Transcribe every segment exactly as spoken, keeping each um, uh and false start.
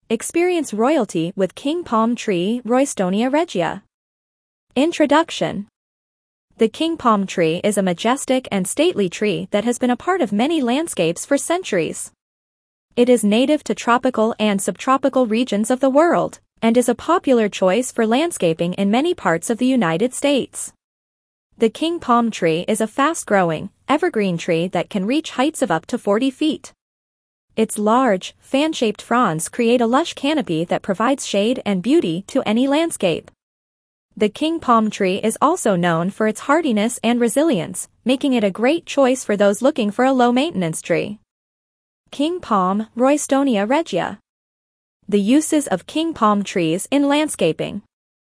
Experience royalty with King Palm Tree Roystonea regia. Introduction. The king palm tree is a majestic and stately tree that has been a part of many landscapes for centuries. It is native to tropical and subtropical regions of the world, and is a popular choice for landscaping in many parts of the United States. The king palm tree is a fast-growing, evergreen tree that can reach heights of up to forty feet. Its large, fan-shaped fronds create a lush canopy that provides shade and beauty to any landscape. The king palm tree is also known for its hardiness and resilience, making it a great choice for those looking for a low-maintenance tree. King palm Roystonea regia. The uses of king palm trees in landscaping.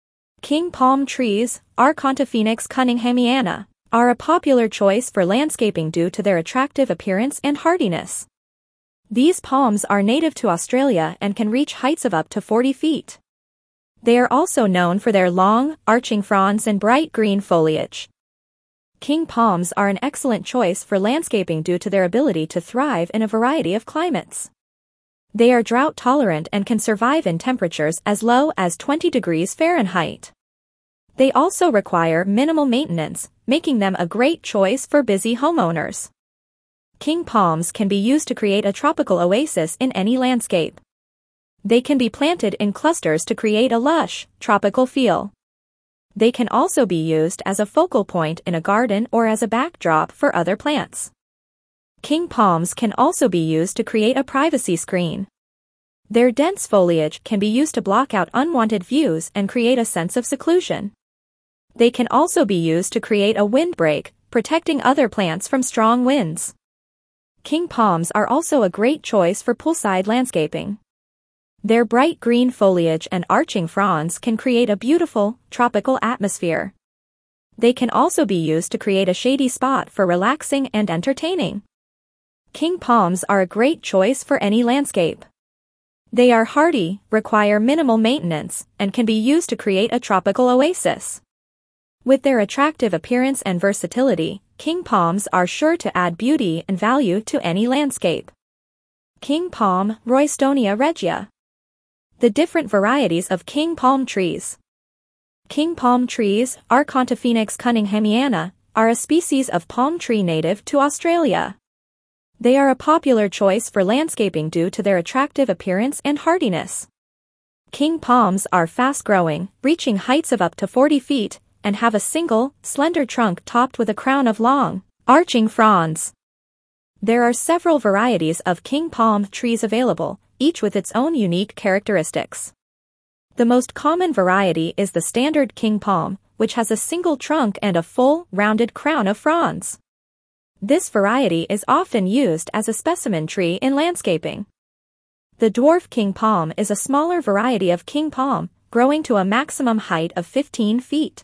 King palm trees, Archontophoenix cunninghamiana, are a popular choice for landscaping due to their attractive appearance and hardiness. These palms are native to Australia and can reach heights of up to forty feet. They are also known for their long, arching fronds and bright green foliage. King palms are an excellent choice for landscaping due to their ability to thrive in a variety of climates. They are drought-tolerant and can survive in temperatures as low as twenty degrees Fahrenheit. They also require minimal maintenance, making them a great choice for busy homeowners. King palms can be used to create a tropical oasis in any landscape. They can be planted in clusters to create a lush, tropical feel. They can also be used as a focal point in a garden or as a backdrop for other plants. King palms can also be used to create a privacy screen. Their dense foliage can be used to block out unwanted views and create a sense of seclusion. They can also be used to create a windbreak, protecting other plants from strong winds. King palms are also a great choice for poolside landscaping. Their bright green foliage and arching fronds can create a beautiful, tropical atmosphere. They can also be used to create a shady spot for relaxing and entertaining. King palms are a great choice for any landscape. They are hardy, require minimal maintenance, and can be used to create a tropical oasis. With their attractive appearance and versatility, king palms are sure to add beauty and value to any landscape. King palm Roystonea regia. The different varieties of king palm trees. King palm trees, Archontophoenix cunninghamiana, are a species of palm tree native to Australia. They are a popular choice for landscaping due to their attractive appearance and hardiness. King palms are fast-growing, reaching heights of up to forty feet, and have a single, slender trunk topped with a crown of long, arching fronds. There are several varieties of king palm trees available, each with its own unique characteristics. The most common variety is the standard king palm, which has a single trunk and a full, rounded crown of fronds. This variety is often used as a specimen tree in landscaping. The dwarf king palm is a smaller variety of king palm, growing to a maximum height of fifteen feet.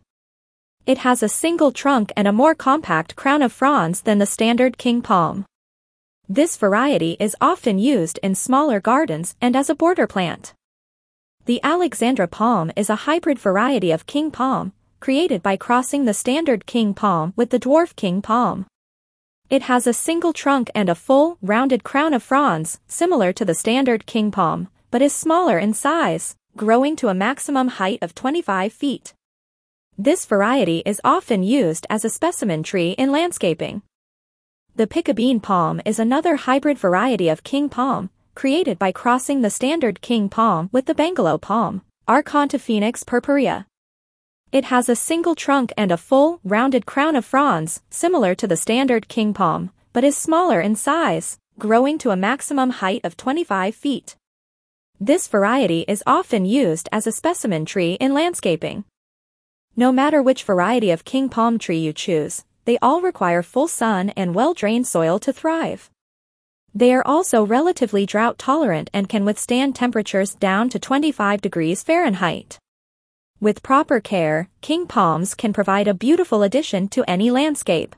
It has a single trunk and a more compact crown of fronds than the standard king palm. This variety is often used in smaller gardens and as a border plant. The Alexandra palm is a hybrid variety of king palm, created by crossing the standard king palm with the dwarf king palm. It has a single trunk and a full, rounded crown of fronds, similar to the standard king palm, but is smaller in size, growing to a maximum height of twenty-five feet. This variety is often used as a specimen tree in landscaping. The picabeen palm is another hybrid variety of king palm, created by crossing the standard king palm with the bungalow palm, Archontophoenix purpurea. It has a single trunk and a full, rounded crown of fronds, similar to the standard king palm, but is smaller in size, growing to a maximum height of twenty-five feet. This variety is often used as a specimen tree in landscaping. No matter which variety of king palm tree you choose, they all require full sun and well-drained soil to thrive. They are also relatively drought-tolerant and can withstand temperatures down to twenty-five degrees Fahrenheit. With proper care, king palms can provide a beautiful addition to any landscape.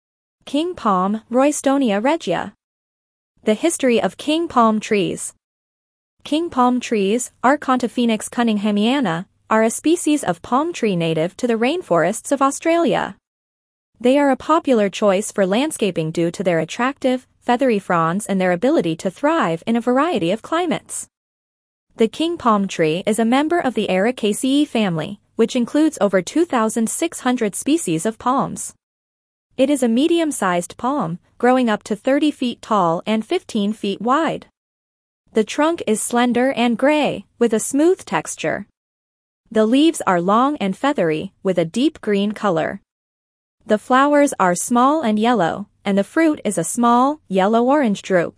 King palm Roystonea regia. The history of king palm trees. King palm trees, Archontophoenix cunninghamiana, are a species of palm tree native to the rainforests of Australia. They are a popular choice for landscaping due to their attractive, feathery fronds and their ability to thrive in a variety of climates. The king palm tree is a member of the Ericaceae family, which includes over two thousand six hundred species of palms. It is a medium-sized palm, growing up to thirty feet tall and fifteen feet wide. The trunk is slender and gray, with a smooth texture. The leaves are long and feathery, with a deep green color. The flowers are small and yellow, and the fruit is a small, yellow-orange drupe.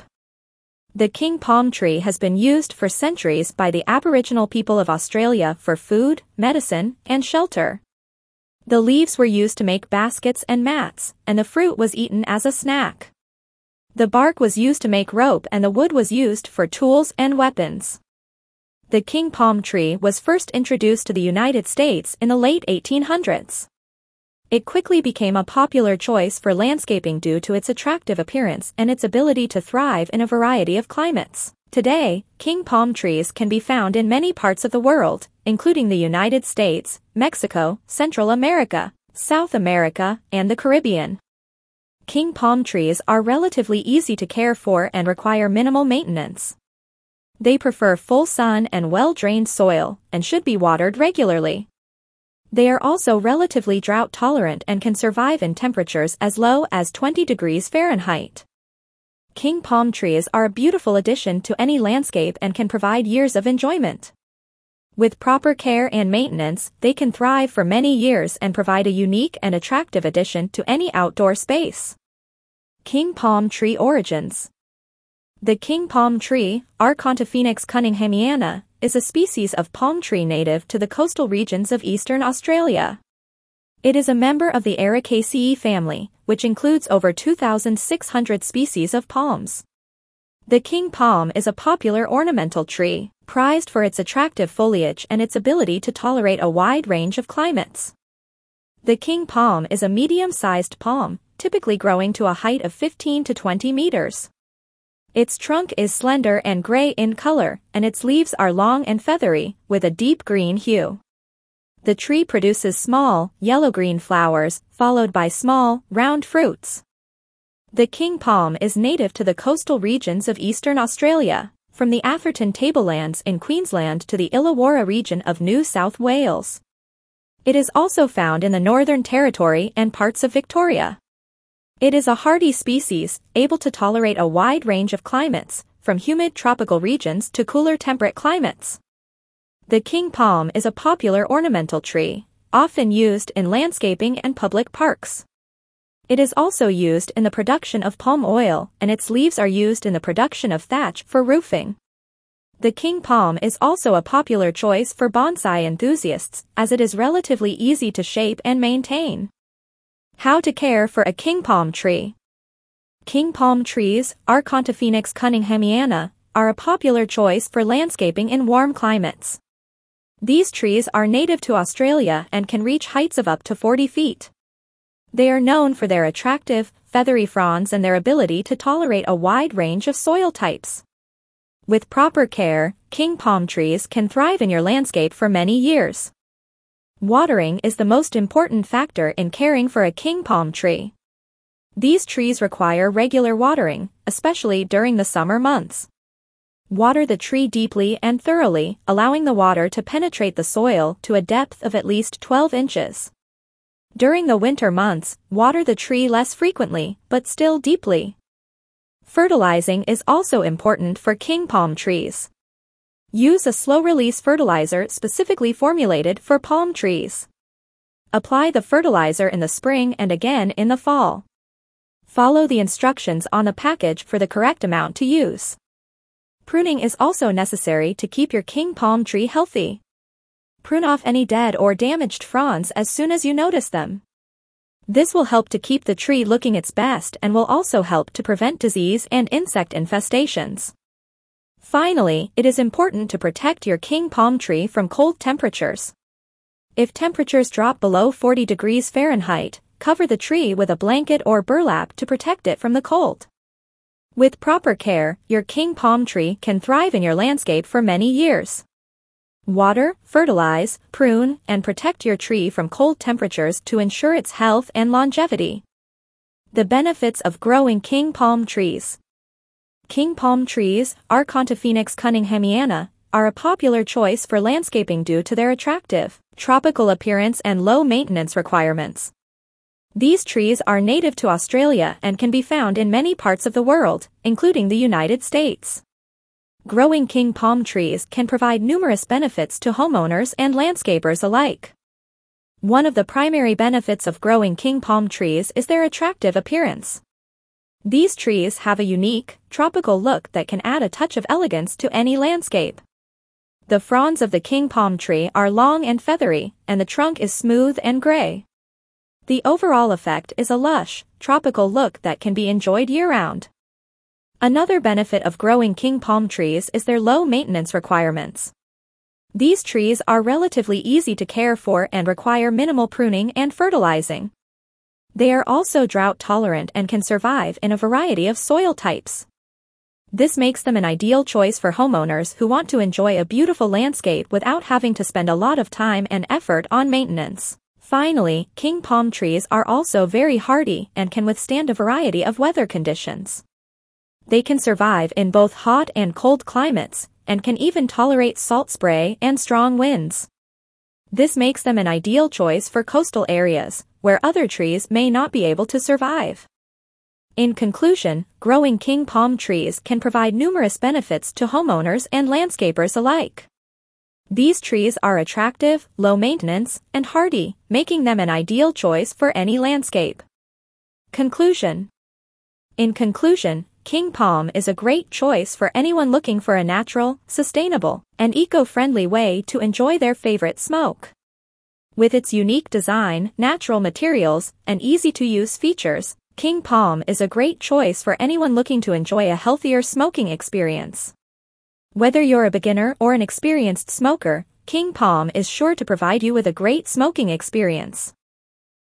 The king palm tree has been used for centuries by the Aboriginal people of Australia for food, medicine, and shelter. The leaves were used to make baskets and mats, and the fruit was eaten as a snack. The bark was used to make rope and the wood was used for tools and weapons. The king palm tree was first introduced to the United States in the late eighteen hundreds. It quickly became a popular choice for landscaping due to its attractive appearance and its ability to thrive in a variety of climates. Today, king palm trees can be found in many parts of the world, including the United States, Mexico, Central America, South America, and the Caribbean. King palm trees are relatively easy to care for and require minimal maintenance. They prefer full sun and well-drained soil, and should be watered regularly. They are also relatively drought-tolerant and can survive in temperatures as low as twenty degrees Fahrenheit. King palm trees are a beautiful addition to any landscape and can provide years of enjoyment. With proper care and maintenance, they can thrive for many years and provide a unique and attractive addition to any outdoor space. King palm tree origins. The king palm tree, Archontophoenix cunninghamiana, is a species of palm tree native to the coastal regions of eastern Australia. It is a member of the Ericaceae family, which includes over two thousand six hundred species of palms. The king palm is a popular ornamental tree, prized for its attractive foliage and its ability to tolerate a wide range of climates. The king palm is a medium-sized palm, typically growing to a height of fifteen to twenty meters. Its trunk is slender and gray in color, and its leaves are long and feathery, with a deep green hue. The tree produces small, yellow-green flowers, followed by small, round fruits. The king palm is native to the coastal regions of eastern Australia, from the Atherton tablelands in Queensland to the Illawarra region of New South Wales. It is also found in the Northern Territory and parts of Victoria. It is a hardy species, able to tolerate a wide range of climates, from humid tropical regions to cooler temperate climates. The king palm is a popular ornamental tree, often used in landscaping and public parks. It is also used in the production of palm oil, and its leaves are used in the production of thatch for roofing. The king palm is also a popular choice for bonsai enthusiasts, as it is relatively easy to shape and maintain. How to care for a king palm tree. King palm trees, Archontophoenix cunninghamiana, are a popular choice for landscaping in warm climates. These trees are native to Australia and can reach heights of up to forty feet. They are known for their attractive, feathery fronds and their ability to tolerate a wide range of soil types. With proper care, king palm trees can thrive in your landscape for many years. Watering is the most important factor in caring for a king palm tree. These trees require regular watering, especially during the summer months. Water the tree deeply and thoroughly, allowing the water to penetrate the soil to a depth of at least twelve inches. During the winter months, water the tree less frequently, but still deeply. Fertilizing is also important for king palm trees. Use a slow-release fertilizer specifically formulated for palm trees. Apply the fertilizer in the spring and again in the fall. Follow the instructions on the package for the correct amount to use. Pruning is also necessary to keep your king palm tree healthy. Prune off any dead or damaged fronds as soon as you notice them. This will help to keep the tree looking its best and will also help to prevent disease and insect infestations. Finally, it is important to protect your king palm tree from cold temperatures. If temperatures drop below forty degrees Fahrenheit, cover the tree with a blanket or burlap to protect it from the cold. With proper care, your king palm tree can thrive in your landscape for many years. Water, fertilize, prune, and protect your tree from cold temperatures to ensure its health and longevity. The benefits of growing king palm trees. King palm trees, Archontophoenix cunninghamiana, are a popular choice for landscaping due to their attractive, tropical appearance and low maintenance requirements. These trees are native to Australia and can be found in many parts of the world, including the United States. Growing king palm trees can provide numerous benefits to homeowners and landscapers alike. One of the primary benefits of growing king palm trees is their attractive appearance. These trees have a unique, tropical look that can add a touch of elegance to any landscape. The fronds of the king palm tree are long and feathery, and the trunk is smooth and gray. The overall effect is a lush, tropical look that can be enjoyed year-round. Another benefit of growing king palm trees is their low maintenance requirements. These trees are relatively easy to care for and require minimal pruning and fertilizing. They are also drought tolerant and can survive in a variety of soil types. This makes them an ideal choice for homeowners who want to enjoy a beautiful landscape without having to spend a lot of time and effort on maintenance. Finally, king palm trees are also very hardy and can withstand a variety of weather conditions. They can survive in both hot and cold climates, and can even tolerate salt spray and strong winds. This makes them an ideal choice for coastal areas, where other trees may not be able to survive. In conclusion, growing king palm trees can provide numerous benefits to homeowners and landscapers alike. These trees are attractive, low maintenance, and hardy, making them an ideal choice for any landscape. Conclusion. In conclusion, king palm is a great choice for anyone looking for a natural, sustainable, and eco-friendly way to enjoy their favorite smoke. With its unique design, natural materials, and easy-to-use features, king palm is a great choice for anyone looking to enjoy a healthier smoking experience. Whether you're a beginner or an experienced smoker, king palm is sure to provide you with a great smoking experience.